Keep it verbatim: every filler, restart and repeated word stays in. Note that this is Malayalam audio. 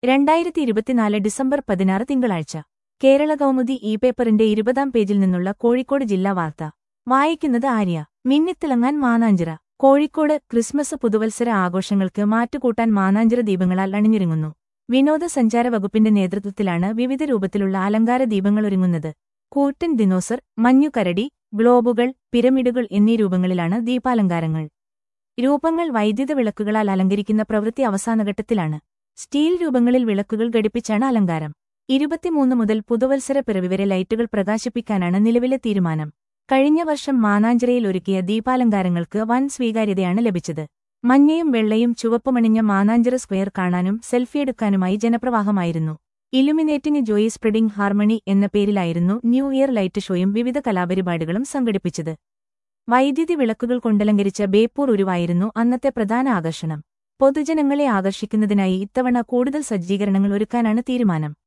രണ്ടായിരത്തി ഇരുപത്തിനാല് ഡിസംബർ പതിനാറ് തിങ്കളാഴ്ച കേരള കൗമുദി ഇ പേപ്പറിന്റെ ഇരുപതാം പേജിൽ നിന്നുള്ള കോഴിക്കോട് ജില്ലാ വാർത്ത വായിക്കുന്നത് ആര്യ. മിന്നിത്തിളങ്ങാൻ മാനാഞ്ചിറ. കോഴിക്കോട് ക്രിസ്മസ് പുതുവത്സര ആഘോഷങ്ങൾക്ക് മാറ്റുകൂട്ടാൻ മാനാഞ്ചിറ ദീപങ്ങളാൽ അണിഞ്ഞൊരുങ്ങുന്നു. വിനോദസഞ്ചാര വകുപ്പിന്റെ നേതൃത്വത്തിലാണ് വിവിധ രൂപത്തിലുള്ള അലങ്കാര ദീപങ്ങളൊരുങ്ങുന്നത്. കൂറ്റൻ ദിനോസർ, മഞ്ഞുകരടി, ഗ്ലോബുകൾ, പിരമിഡുകൾ എന്നീ രൂപങ്ങളിലാണ് ദീപാലങ്കാരങ്ങൾ. രൂപങ്ങൾ വൈദ്യുത വിളക്കുകളാൽ അലങ്കരിക്കുന്ന പ്രവൃത്തി അവസാനഘട്ടത്തിലാണ്. സ്റ്റീൽ രൂപങ്ങളിൽ വിളക്കുകൾ ഘടിപ്പിച്ചാണ് അലങ്കാരം. ഇരുപത്തിമൂന്ന് മുതൽ പുതുവത്സര പിറവി വരെ ലൈറ്റുകൾ പ്രകാശിപ്പിക്കാനാണ് നിലവിലെ തീരുമാനം. കഴിഞ്ഞ വർഷം മാനാഞ്ചിറയിൽ ഒരുക്കിയ ദീപാലങ്കാരങ്ങൾക്ക് വൻ സ്വീകാര്യതയാണ് ലഭിച്ചത്. മഞ്ഞയും വെള്ളയും ചുവപ്പുമണിഞ്ഞ മാനാഞ്ചിറ സ്ക്വയർ കാണാനും സെൽഫിയെടുക്കാനുമായി ജനപ്രവാഹമായിരുന്നു. ഇലുമിനേറ്റിംഗ് ജോയ് സ്പ്രെഡിംഗ് ഹാർമണി എന്ന പേരിലായിരുന്നു ന്യൂ ഇയർ ലൈറ്റ് ഷോയും വിവിധ കലാപരിപാടികളും സംഘടിപ്പിച്ചത്. വൈദ്യുതി വിളക്കുകൾ കൊണ്ടലങ്കരിച്ച ബേപ്പൂർ ഉരുവായിരുന്നു അന്നത്തെ പ്രധാന ആകർഷണം. പൊതുജനങ്ങളെ ആകർഷിക്കുന്നതിനായി ഇത്തവണ കൂടുതൽ സജ്ജീകരണങ്ങൾ ഒരുക്കാനാണ് തീരുമാനം.